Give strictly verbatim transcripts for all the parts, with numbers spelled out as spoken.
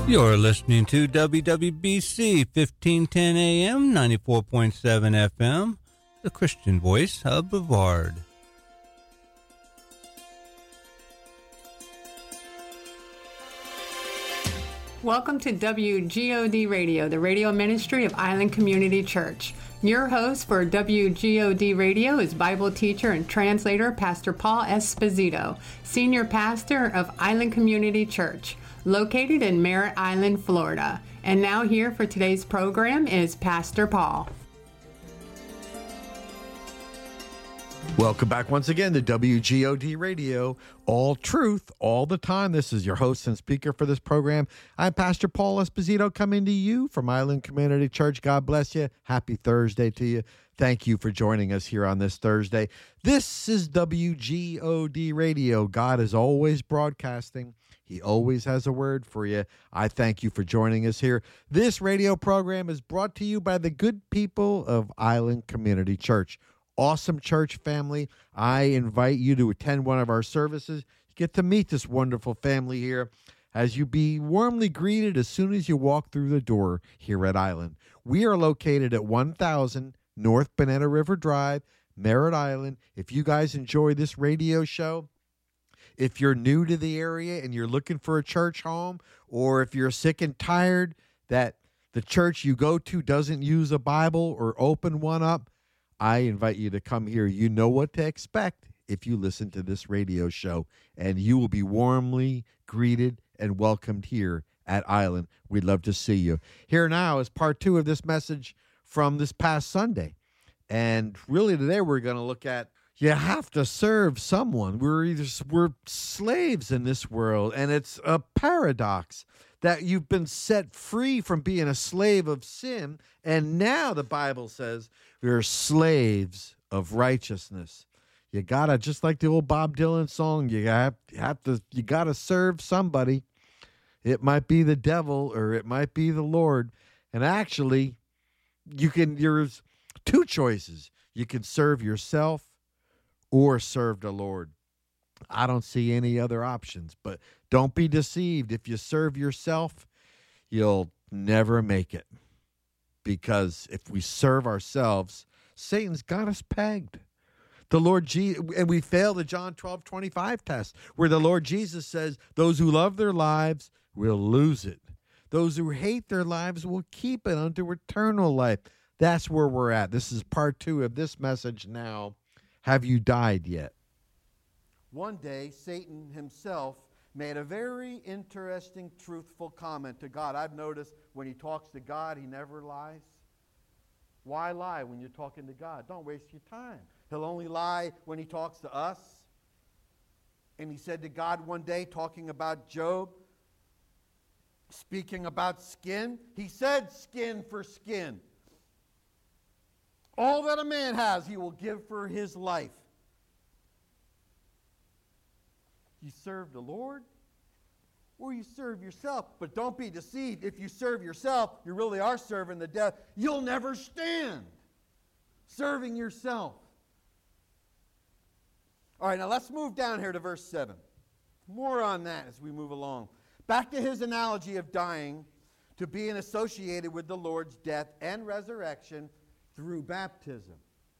You're listening to W W B C fifteen ten A M, ninety-four point seven F M, the Christian voice of Brevard. Welcome to W G O D Radio, the radio ministry of Island Community Church. Your host for W G O D Radio is Bible teacher and translator Pastor Paul Esposito, senior pastor of Island Community Church, located in Merritt Island, Florida. And now here for today's program is Pastor Paul. Welcome back once again to W G O D Radio, all truth, all the time. This is your host and speaker for this program. I'm Pastor Paul Esposito, coming to you from Island Community Church. God bless you. Happy Thursday to you. Thank you for joining us here on this Thursday. This is W G O D Radio. God is always broadcasting. He always has a word for you. I thank you for joining us here. This radio program is brought to you by the good people of Island Community Church. Awesome church family. I invite you to attend one of our services. Get to meet this wonderful family here as you be warmly greeted as soon as you walk through the door here at Island. We are located at one thousand North Banana River Drive, Merritt Island. If you guys enjoy this radio show, if you're new to the area and you're looking for a church home, or if you're sick and tired that the church you go to doesn't use a Bible or open one up, I invite you to come here. You know what to expect if you listen to this radio show, and you will be warmly greeted and welcomed here at Island. We'd love to see you. Here now is part two of this message from this past Sunday. And really today we're going to look at you have to serve someone. We're either we're slaves in this world, and it's a paradox that you've been set free from being a slave of sin, and now the Bible says we're slaves of righteousness. You gotta, just like the old Bob Dylan song, you have, you have to, you gotta serve somebody. It might be the devil or it might be the Lord, and actually, you can. There's two choices. You can serve yourself or serve the Lord. I don't see any other options, but don't be deceived. If you serve yourself, you'll never make it. Because if we serve ourselves, Satan's got us pegged. The Lord Jesus, and we fail the John twelve twenty-five test, where the Lord Jesus says, those who love their lives will lose it. Those who hate their lives will keep it unto eternal life. That's where we're at. This is part two of this message now. Have you died yet? One day, Satan himself made a very interesting, truthful comment to God. I've noticed when he talks to God, he never lies. Why lie when you're talking to God? Don't waste your time. He'll only lie when he talks to us. And he said to God one day, talking about Job, speaking about skin, he said skin for skin. All that a man has, he will give for his life. You serve the Lord or you serve yourself. But don't be deceived. If you serve yourself, you really are serving the devil. You'll never stand serving yourself. All right, now let's move down here to verse seven. More on that as we move along. Back to his analogy of dying to being associated with the Lord's death and resurrection through baptism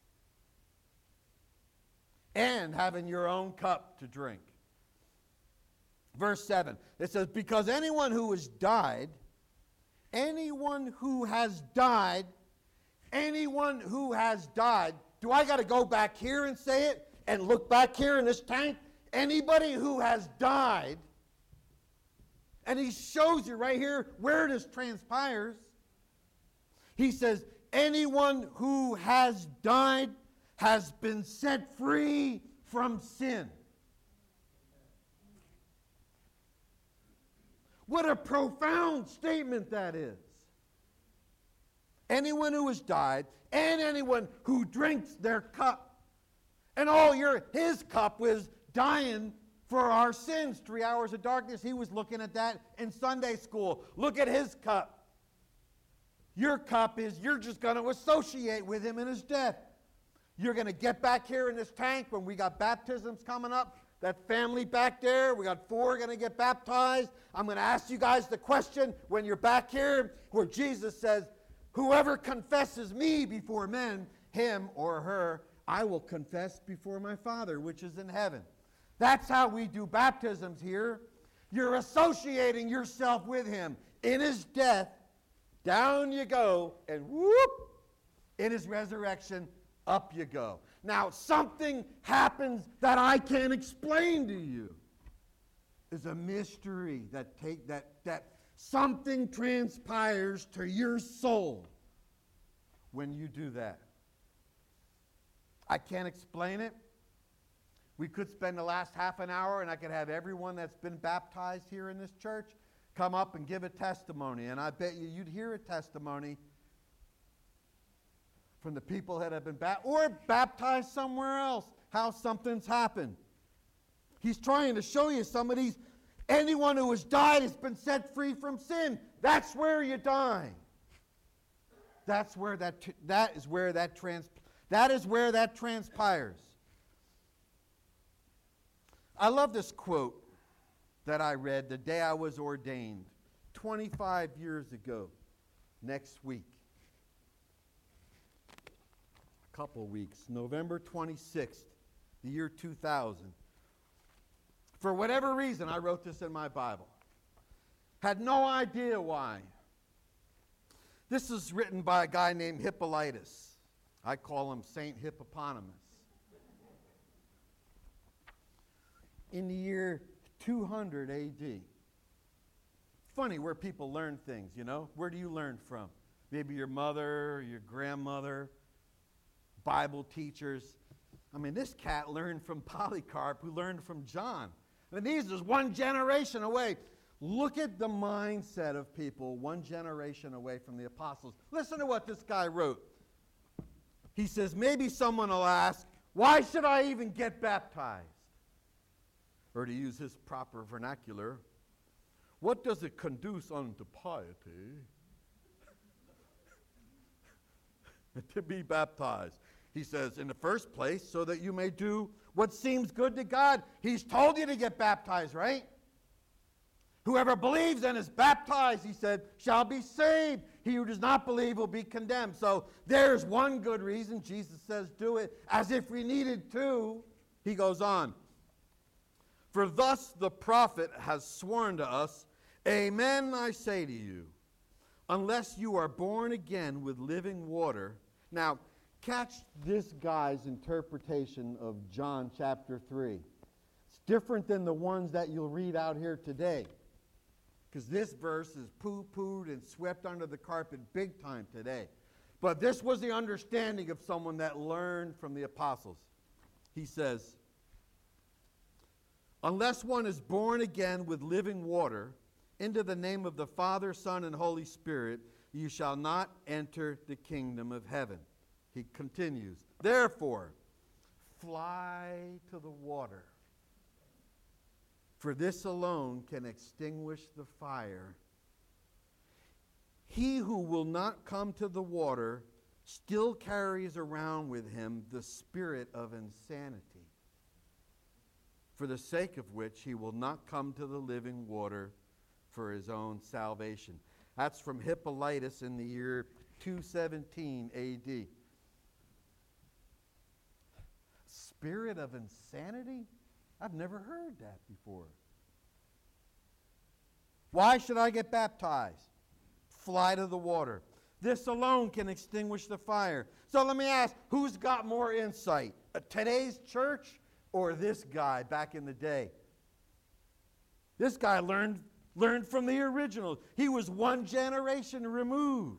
and having your own cup to drink. Verse seven, it says, because anyone who has died, anyone who has died, anyone who has died, do I got to go back here and say it and look back here in this tank? Anybody who has died, and he shows you right here where this transpires. He says, anyone who has died has been set free from sin. What a profound statement that is. Anyone who has died and anyone who drinks their cup. And all your his cup was dying for our sins. Three hours of darkness. He was looking at that in Sunday school. Look at his cup. Your cup is you're just going to associate with him in his death. You're going to get back here in this tank when we got baptisms coming up. that family back there. We got four going to get baptized. I'm going to ask you guys the question when you're back here where Jesus says, whoever confesses me before men, him or her, I will confess before my Father which is in heaven. That's how we do baptisms here. You're associating yourself with him. In his death, down you go, and whoop, in his resurrection, up you go. Now, something happens that I can't explain to you. It's a mystery that take that that something transpires to your soul when you do that. I can't explain it. We could spend the last half an hour and I could have everyone that's been baptized here in this church come up and give a testimony. And I bet you you'd hear a testimony from the people that have been baptized or baptized somewhere else, how something's happened. He's trying to show you some of these. Anyone who has died has been set free from sin. That's where you die. That's where that that is where that trans that is where that transpires. I love this quote that I read the day I was ordained, twenty-five years ago, next week. A couple weeks, November twenty-sixth, the year two thousand. For whatever reason, I wrote this in my Bible. Had no idea why. This is written by a guy named Hippolytus. I call him Saint Hippopotamus. In the year two hundred A D. Funny where people learn things, you know? Where do you learn from? Maybe your mother, your grandmother, Bible teachers. I mean, this cat learned from Polycarp, who learned from John. And these is one generation away. Look at the mindset of people one generation away from the apostles. Listen to what this guy wrote. He says, maybe someone will ask, why should I even get baptized? Or to use his proper vernacular, what does it conduce unto piety to be baptized? He says, in the first place, so that you may do what seems good to God. He's told you to get baptized, right? Whoever believes and is baptized, he said, shall be saved. He who does not believe will be condemned. So there's one good reason Jesus says do it, as if we needed to. He goes on. For thus the prophet has sworn to us, amen, I say to you, unless you are born again with living water. Now, catch this guy's interpretation of John chapter three. It's different than the ones that you'll read out here today. Because this verse is poo-pooed and swept under the carpet big time today. But this was the understanding of someone that learned from the apostles. He says, unless one is born again with living water, into the name of the Father, Son, and Holy Spirit, you shall not enter the kingdom of heaven. He continues, therefore, fly to the water, for this alone can extinguish the fire. He who will not come to the water still carries around with him the spirit of insanity, for the sake of which he will not come to the living water for his own salvation. That's from Hippolytus in the year two seventeen A D. Spirit of insanity? I've never heard that before. Why should I get baptized? Fly to the water. This alone can extinguish the fire. So let me ask, who's got more insight? Uh, today's church or this guy back in the day? This guy learned, learned from the original. He was one generation removed.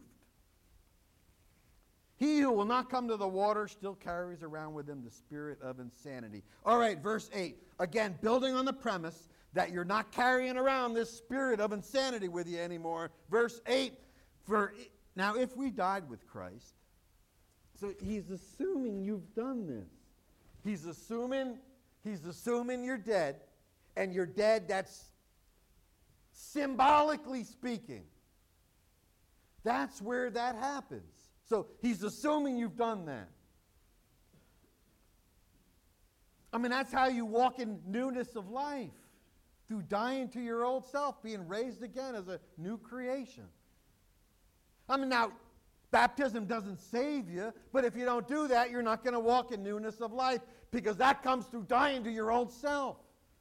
He who will not come to the water still carries around with him the spirit of insanity. All right, verse eight. Again, building on the premise that you're not carrying around this spirit of insanity with you anymore. Verse eight. For now, if we died with Christ, so he's assuming you've done this. He's assuming, he's assuming you're dead, and you're dead, that's symbolically speaking. That's where that happens. So he's assuming you've done that. I mean, that's how you walk in newness of life, through dying to your old self, being raised again as a new creation. I mean, now, baptism doesn't save you, but if you don't do that, you're not going to walk in newness of life, because that comes through dying to your old self.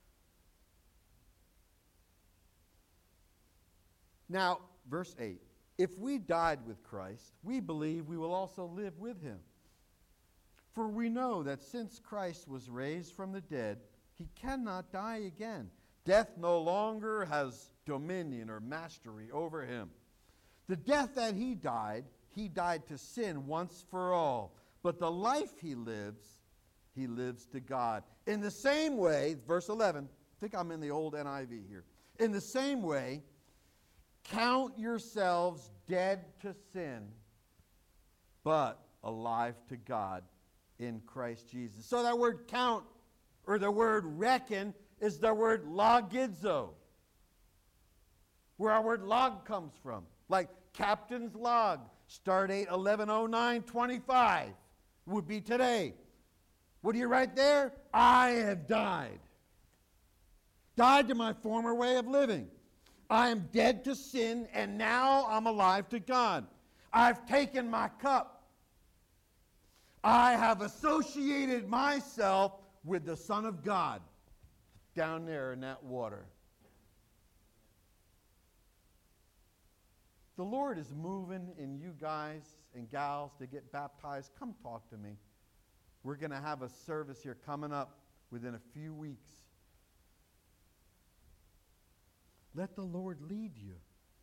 Now, verse eight. If we died with Christ, we believe we will also live with him. For we know that since Christ was raised from the dead, he cannot die again. Death no longer has dominion or mastery over him. The death that he died, he died to sin once for all. But the life he lives, he lives to God. In the same way, verse eleven, I think I'm in the old N I V here. In the same way, count yourselves dead to sin, but alive to God in Christ Jesus. So that word count, or the word reckon, is the word logizo, where our word log comes from. Like captain's log, start date eleven oh nine twenty-five would be today. What do you write there? I have died. Died to my former way of living. I am dead to sin, and now I'm alive to God. I've taken my cup. I have associated myself with the Son of God down there in that water. The Lord is moving in you guys and gals to get baptized. Come talk to me. We're going to have a service here coming up within a few weeks. Let the Lord lead you.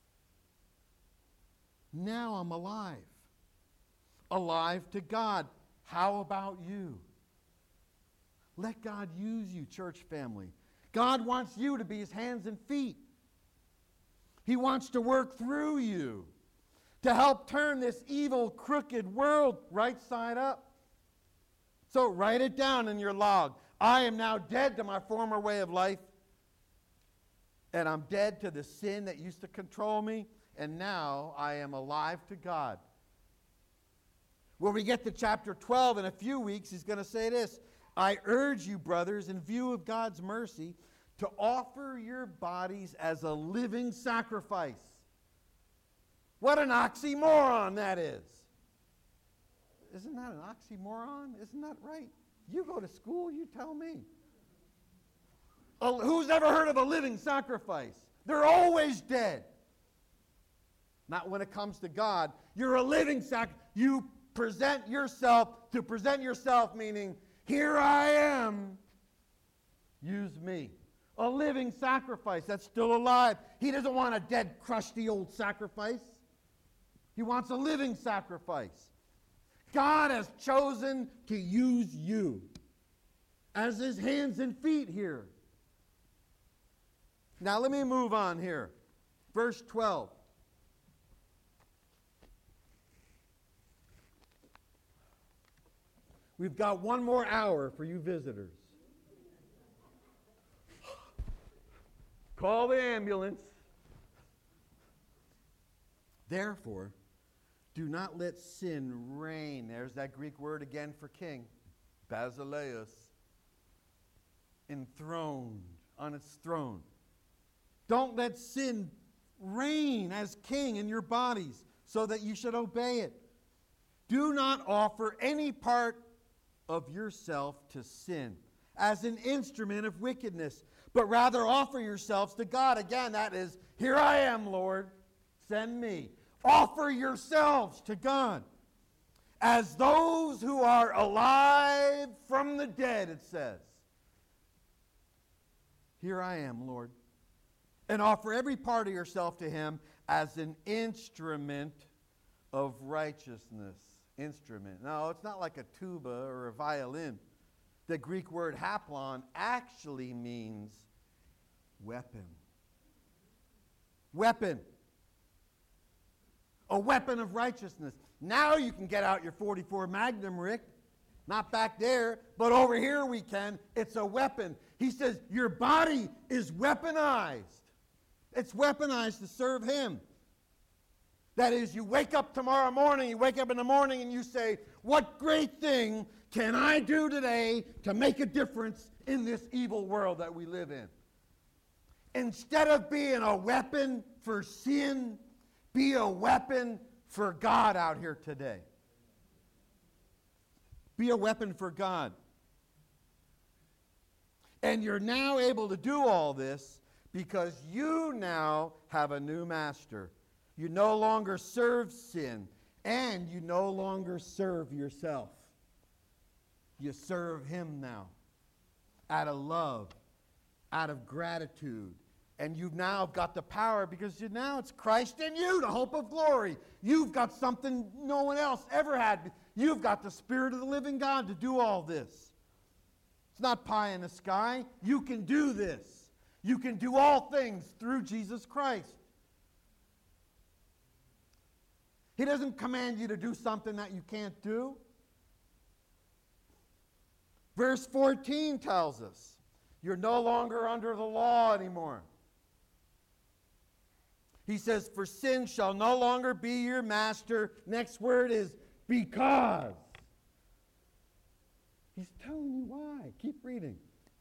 Now I'm alive. Alive to God. How about you? Let God use you, church family. God wants you to be his hands and feet. He wants to work through you to help turn this evil, crooked world right side up. So write it down in your log. I am now dead to my former way of life, and I'm dead to the sin that used to control me, and now I am alive to God. When we get to chapter twelve in a few weeks, he's going to say this: I urge you, brothers, in view of God's mercy, to offer your bodies as a living sacrifice. What an oxymoron that is. Isn't that an oxymoron? Isn't that right? You go to school, you tell me. Uh, who's ever heard of a living sacrifice? They're always dead. Not when it comes to God. You're a living sacrifice. You present yourself, to present yourself meaning, here I am, use me. A living sacrifice that's still alive. He doesn't want a dead, crusty old sacrifice. He wants a living sacrifice. God has chosen to use you as his hands and feet here. Now let me move on here. Verse twelve. We've got one more hour for you visitors. Call the ambulance. Therefore, do not let sin reign. There's that Greek word again for king. Basileus. Enthroned on its throne. Don't let sin reign as king in your bodies so that you should obey it. Do not offer any part of yourself to sin as an instrument of wickedness, but rather offer yourselves to God. Again, that is, here I am, Lord, send me. Offer yourselves to God as those who are alive from the dead, it says. Here I am, Lord. And offer every part of yourself to him as an instrument of righteousness. Instrument. No, it's not like a tuba or a violin. The Greek word haplon actually means weapon. Weapon. A weapon of righteousness. Now you can get out your forty-four Magnum, Rick. Not back there, but over here we can. It's a weapon. He says your body is weaponized. It's weaponized to serve him. That is, you wake up tomorrow morning, you wake up in the morning and you say, what great thing can I do today to make a difference in this evil world that we live in? Instead of being a weapon for sin, be a weapon for God out here today. Be a weapon for God. And you're now able to do all this because you now have a new master. You no longer serve sin, and you no longer serve yourself. You serve him now out of love, out of gratitude. And you've now got the power because you, now it's Christ in you, the hope of glory. You've got something no one else ever had. You've got the Spirit of the living God to do all this. It's not pie in the sky. You can do this. You can do all things through Jesus Christ. He doesn't command you to do something that you can't do. Verse fourteen tells us, you're no longer under the law anymore. He says, for sin shall no longer be your master. Next word is because. He's telling you why. Keep reading.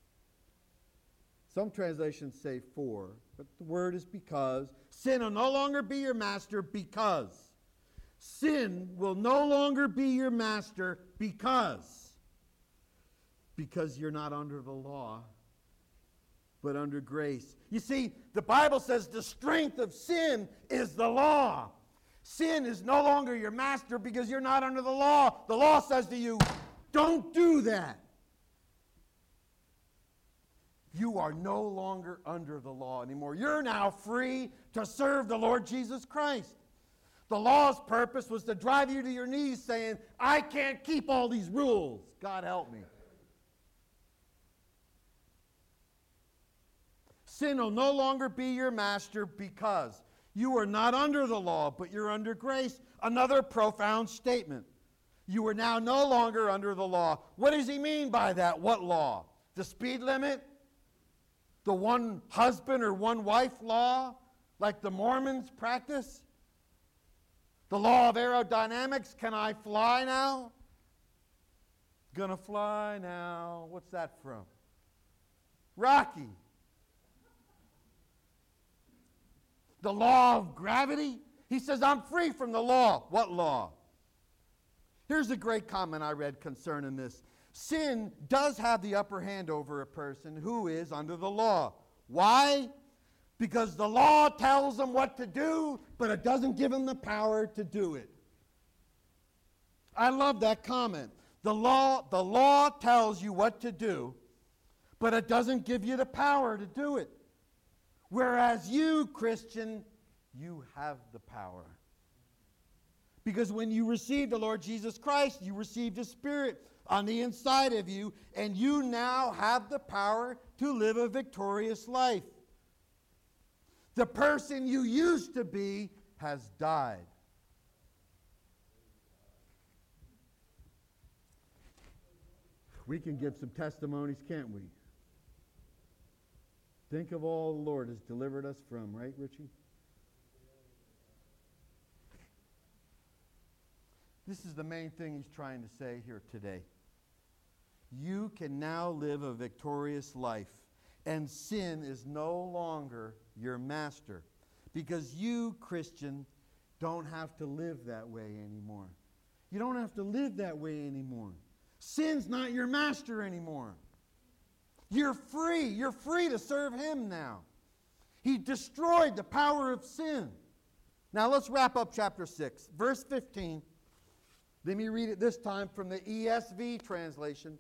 Some translations say for, but the word is because. Sin will no longer be your master because. Sin will no longer be your master because. Because you're not under the law, but under grace. You see, the Bible says the strength of sin is the law. Sin is no longer your master because you're not under the law. The law says to you, don't do that. You are no longer under the law anymore. You're now free to serve the Lord Jesus Christ. The law's purpose was to drive you to your knees saying, I can't keep all these rules. God help me. Sin will no longer be your master because you are not under the law, but you're under grace. Another profound statement. You are now no longer under the law. What does he mean by that? What law? The speed limit? The one husband or one wife law? Like the Mormons practice? The law of aerodynamics? Can I fly now? Gonna fly now. What's that from? Rocky. The law of gravity? He says, I'm free from the law. What law? Here's a great comment I read concerning this. Sin does have the upper hand over a person who is under the law. Why? Because the law tells them what to do, but it doesn't give them the power to do it. I love that comment. The law, the law tells you what to do, but it doesn't give you the power to do it. Whereas you, Christian, you have the power. Because when you received the Lord Jesus Christ, you received a Spirit on the inside of you, and you now have the power to live a victorious life. The person you used to be has died. We can give some testimonies, can't we? Think of all the Lord has delivered us from, right, Richie? This is the main thing he's trying to say here today. You can now live a victorious life, and sin is no longer your master, because you, Christian, don't have to live that way anymore. You don't have to live that way anymore. Sin's not your master anymore. You're free. You're free to serve him now. He destroyed the power of sin. Now let's wrap up chapter six. Verse fifteen. Let me read it this time from the E S V translation.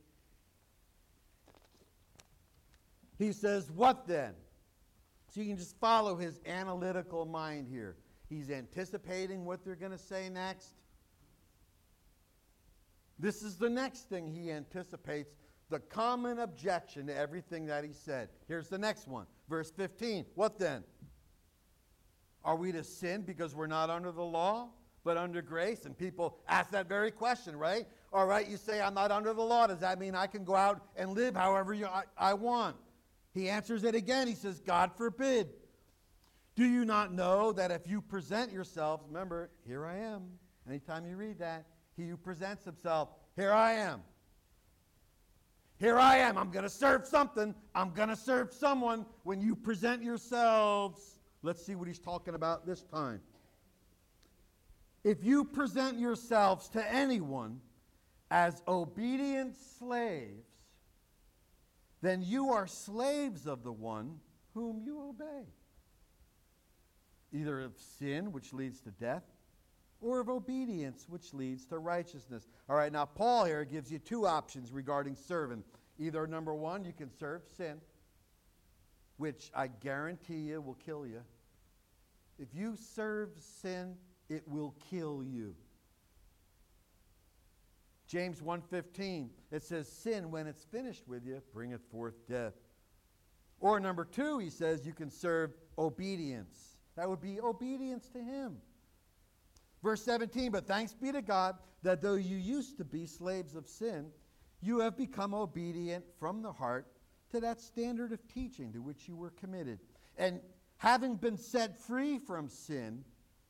He says, what then? So you can just follow his analytical mind here. He's anticipating what they're going to say next. This is the next thing he anticipates, the common objection to everything that he said. Here's the next one. Verse fifteen. What then? Are we to sin because we're not under the law, but under grace? And people ask that very question, right? All right, you say I'm not under the law. Does that mean I can go out and live however you, I, I want? He answers it again. He says, God forbid. Do you not know that if you present yourselves, remember, here I am. Anytime you read that, he who presents himself, here I am. Here I am. I'm going to serve something. I'm going to serve someone. When you present yourselves, let's see what he's talking about this time. If you present yourselves to anyone as obedient slaves, then you are slaves of the one whom you obey, either of sin, which leads to death, or of obedience, which leads to righteousness. All right, now Paul here gives you two options regarding serving. Either, number one, you can serve sin, which I guarantee you will kill you. If you serve sin, it will kill you. James one fifteen, it says, sin, when it's finished with you, bringeth forth death. Or number two, he says, you can serve obedience. That would be obedience to him. Verse seventeen, but thanks be to God that though you used to be slaves of sin, you have become obedient from the heart to that standard of teaching to which you were committed. And having been set free from sin,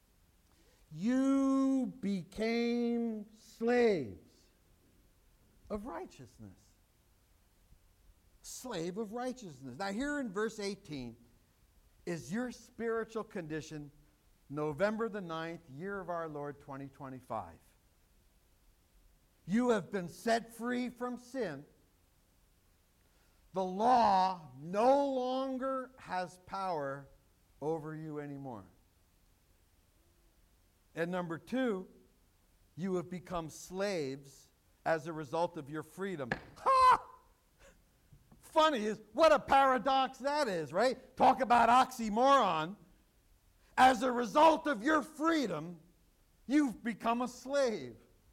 you became slaves of righteousness. Slave of righteousness. Now here in verse eighteen is your spiritual condition November the ninth, year of our Lord, twenty twenty-five. You have been set free from sin. The law no longer has power over you anymore. And number two, you have become slaves as a result of your freedom. Ha! Funny is, what a paradox that is, right? Talk about oxymoron. As a result of your freedom, you've become a slave.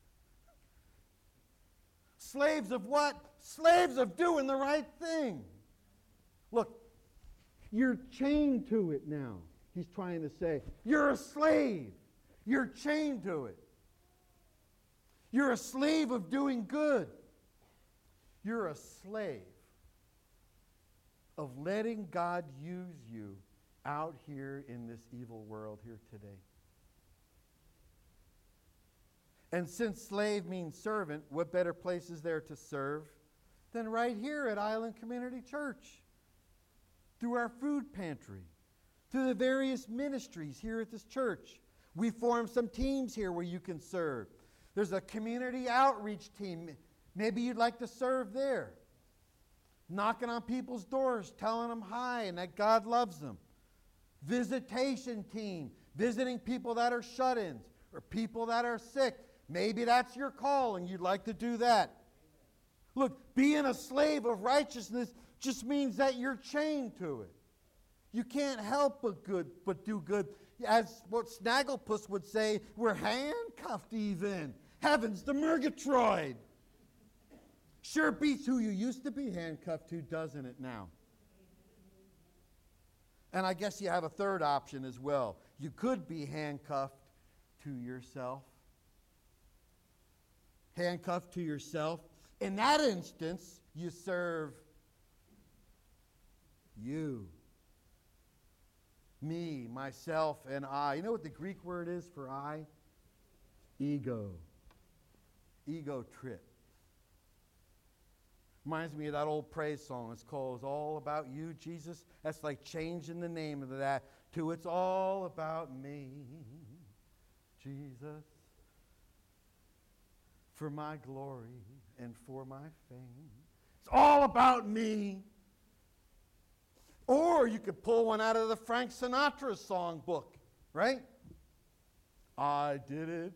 Slaves of what? Slaves of doing the right thing. Look, you're chained to it now. He's trying to say, you're a slave. You're chained to it. You're a slave of doing good. You're a slave of letting God use you out here in this evil world here today. And since slave means servant, what better place is there to serve than right here at Island Community Church? Through our food pantry, through the various ministries here at this church. We form some teams here where you can serve. There's a community outreach team. Maybe you'd like to serve there. Knocking on people's doors, telling them hi and that God loves them. Visitation team, visiting people that are shut-ins or people that are sick. Maybe that's your call and you'd like to do that. Look, being a slave of righteousness just means that you're chained to it. You can't help but good, but do good. As what Snagglepuss would say, we're handcuffed even. Heavens to Murgatroyd. Sure beats who you used to be handcuffed to, doesn't it now? And I guess you have a third option as well. You could be handcuffed to yourself. Handcuffed to yourself. In that instance, you serve you. Me, myself, and I. You know what the Greek word is for I? Ego. Ego trip. Reminds me of that old praise song. It's called It's All About You, Jesus. That's like changing the name of that to It's All About Me, Jesus. For my glory and for my fame. It's all about me. Or you could pull one out of the Frank Sinatra songbook, right? I did it.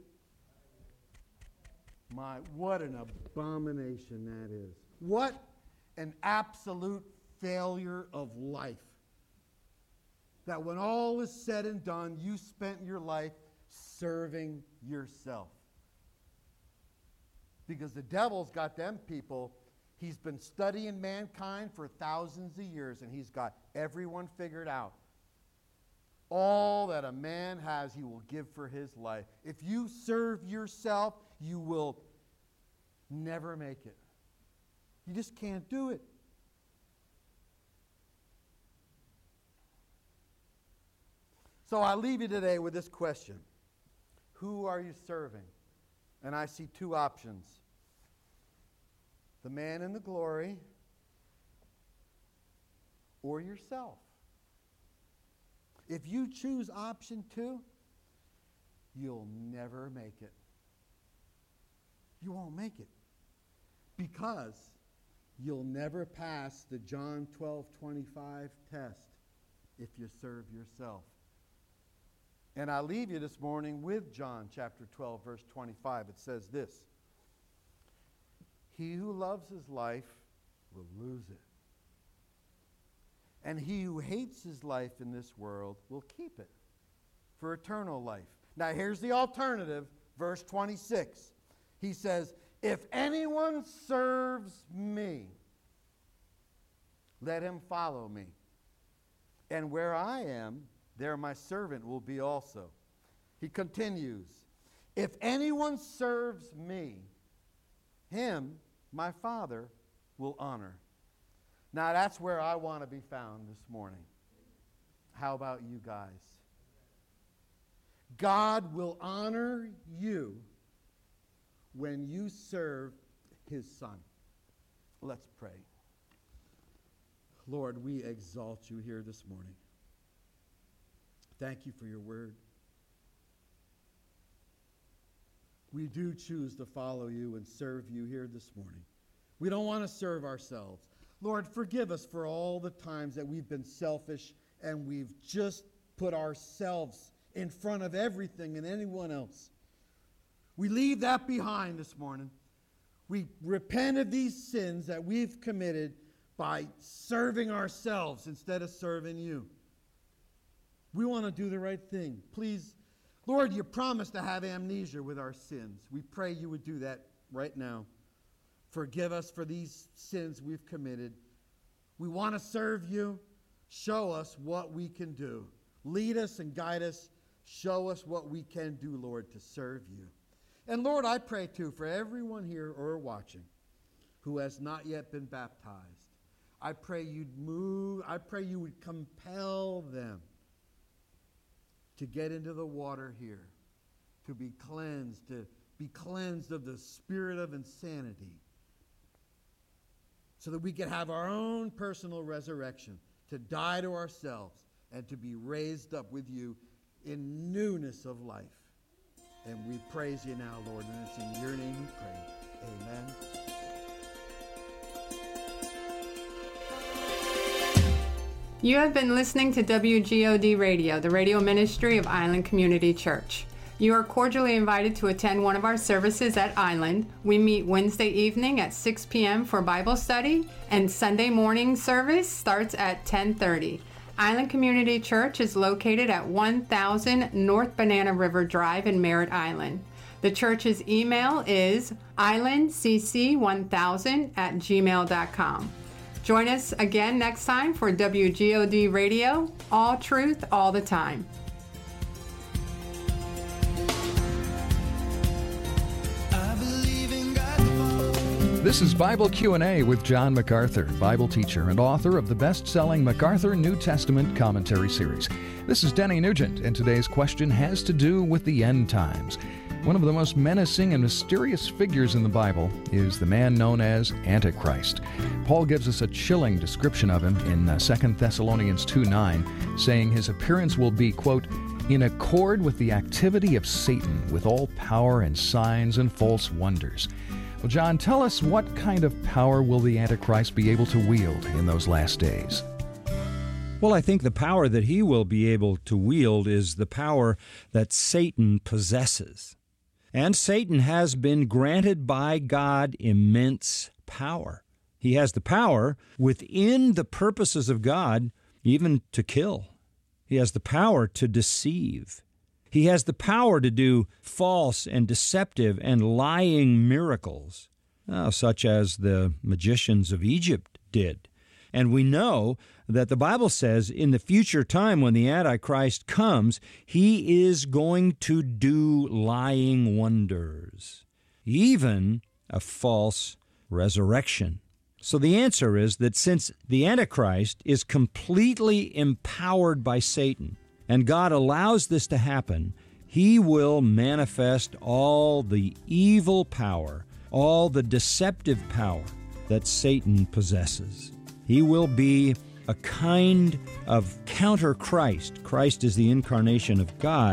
My, what an abomination that is. What an absolute failure of life. That when all is said and done, you spent your life serving yourself. Because the devil's got them people. He's been studying mankind for thousands of years, and he's got everyone figured out. All that a man has, he will give for his life. If you serve yourself, you will never make it. You just can't do it. So I leave you today with this question. Who are you serving? And I see two options. the man in the glory, or yourself. If you choose option two, you'll never make it. You won't make it because you'll never pass the John twelve twenty-five test if you serve yourself. And I leave you this morning with John chapter twelve, verse twenty-five. It says this: he who loves his life will lose it. And he who hates his life in this world will keep it for eternal life. Now here's the alternative, verse twenty-six. He says, if anyone serves me, let him follow me. And where I am, there my servant will be also. He continues, if anyone serves me, him my Father will honor. Now that's where I want to be found this morning. How about you guys? God will honor you when you serve his Son. Let's pray. Lord, we exalt you here this morning. Thank you for your word. We do choose to follow you and serve you here this morning. We don't want to serve ourselves. Lord, forgive us for all the times that we've been selfish and we've just put ourselves in front of everything and anyone else. We leave that behind this morning. We repent of these sins that we've committed by serving ourselves instead of serving you. We want to do the right thing. Please, Lord, you promised to have amnesia with our sins. We pray you would do that right now. Forgive us for these sins we've committed. We want to serve you. Show us what we can do. Lead us and guide us. Show us what we can do, Lord, to serve you. And Lord, I pray too for everyone here or watching who has not yet been baptized. I pray you'd move, I pray you would compel them to get into the water here, to be cleansed, to be cleansed of the spirit of insanity, so that we can have our own personal resurrection, to die to ourselves and to be raised up with you in newness of life. And we praise you now, Lord, and it's in your name we pray. Amen. You have been listening to W G O D Radio, the radio ministry of Island Community Church. You are cordially invited to attend one of our services at Island. We meet Wednesday evening at six p.m. for Bible study, and Sunday morning service starts at ten thirty. Island Community Church is located at one thousand North Banana River Drive in Merritt Island. The church's email is island c c one thousand at gmail dot com. Join us again next time for W G O D Radio, all truth, all the time. This is Bible Q and A with John MacArthur, Bible teacher and author of the best-selling MacArthur New Testament Commentary Series. This is Denny Nugent, and today's question has to do with the end times. One of the most menacing and mysterious figures in the Bible is the man known as Antichrist. Paul gives us a chilling description of him in Second Thessalonians two nine, saying his appearance will be, quote, in accord with the activity of Satan, with all power and signs and false wonders. Well, John, tell us, what kind of power will the Antichrist be able to wield in those last days? Well, I think the power that he will be able to wield is the power that Satan possesses. And Satan has been granted by God immense power. He has the power within the purposes of God even to kill. He has the power to deceive. He has the power to do false and deceptive and lying miracles, uh, such as the magicians of Egypt did. And we know that the Bible says in the future time when the Antichrist comes, he is going to do lying wonders, even a false resurrection. So the answer is that since the Antichrist is completely empowered by Satan, and God allows this to happen, he will manifest all the evil power, all the deceptive power, that Satan possesses. He will be a kind of counter Christ. Christ is the incarnation of God.